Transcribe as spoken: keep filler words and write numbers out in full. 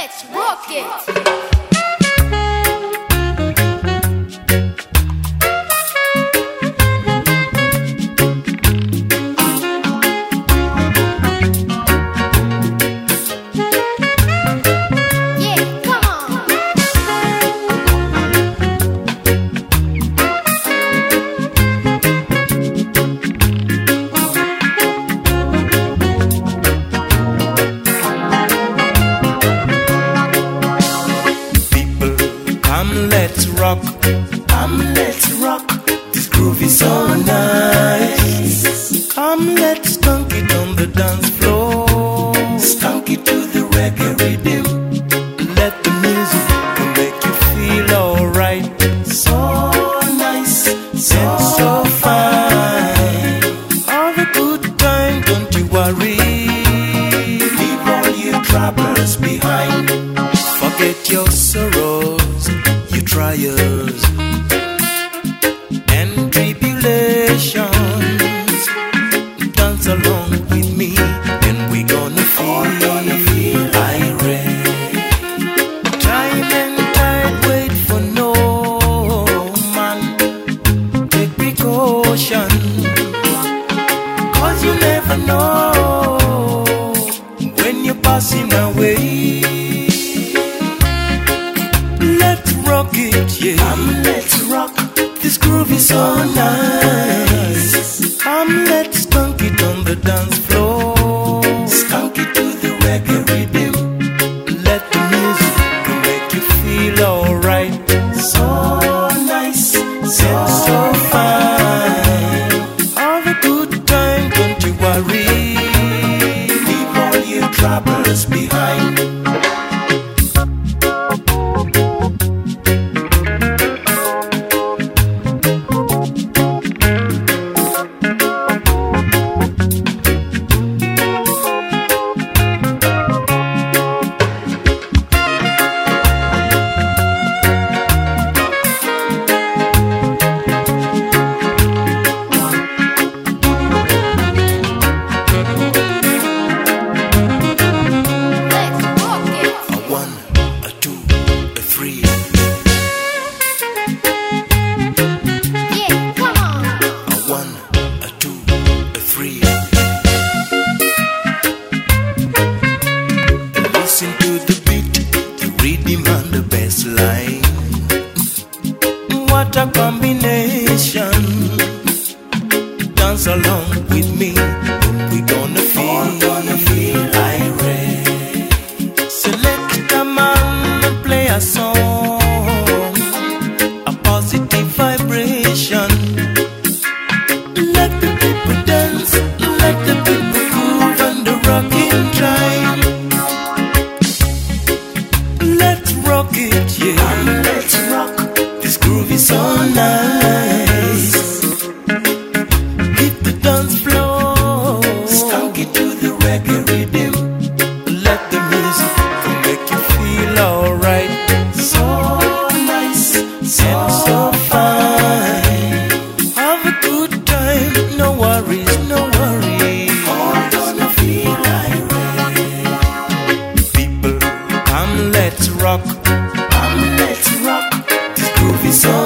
Let's rock it! Let's rock, come let's rock. This groove is so nice. Come let's skunk it on the dance floor. Skunk it to the reggae rhythm. Let the music make you feel alright. So nice, so, so fine. Have a good time, don't you worry. Leave all your troubles behind. Forget your sorrows, trials and tribulations. Dance along with me and we're gonna feel, gonna feel irate. Time and tide wait for no man. Take precaution, cause you never know when you're passing away. Let's rock it, yeah. Come, let's rock. This groove is so nice. Come, let's skunk it on the dance floor. Skunk it to the reggae rhythm. Let the music make you feel alright. So nice, so, so fine. Have a good time, don't you worry. Leave all your troubles behind. Listen to the beat, the rhythm and the bass line. What a combination. Dance along with me, we're gonna feel, gonna feel irate. Select a man and play a song, a positive vibration. Let the people dance, let the people groove and the rocking time. Let's rock it, yeah. Come, let's rock. This groove is so nice. Hit the dance floor. Skunk it to the reggae rhythm. Let the music make you feel alright. So nice, so, so fine. Have a good time, no worries, no worries. All gonna feel irate. People, come let's rock. Come let's rock. This groove is so